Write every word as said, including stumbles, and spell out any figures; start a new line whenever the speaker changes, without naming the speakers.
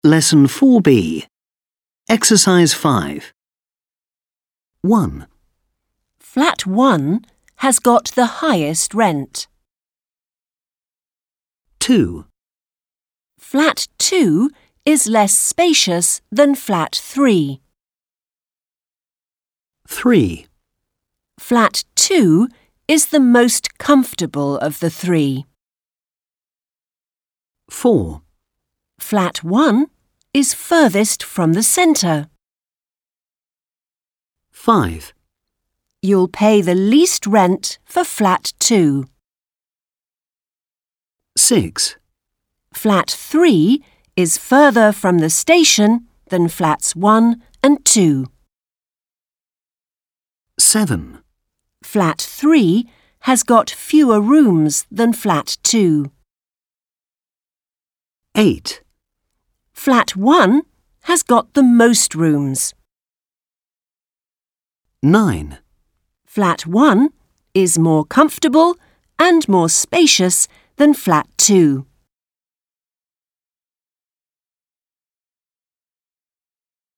Lesson four B. Exercise five. one.
Flat one has got the highest rent.
two.
Flat two is less spacious than flat three.
three.
Flat two is the most comfortable of the three.
four.
Flat one is furthest from the centre.
five.
You'll pay the least rent for flat two.
six.
Flat three is further from the station than flats one and two.
seven.
Flat three has got fewer rooms than flat two.
eight.
Flat one has got the most rooms.
nine.
Flat one is more comfortable and more spacious than flat two.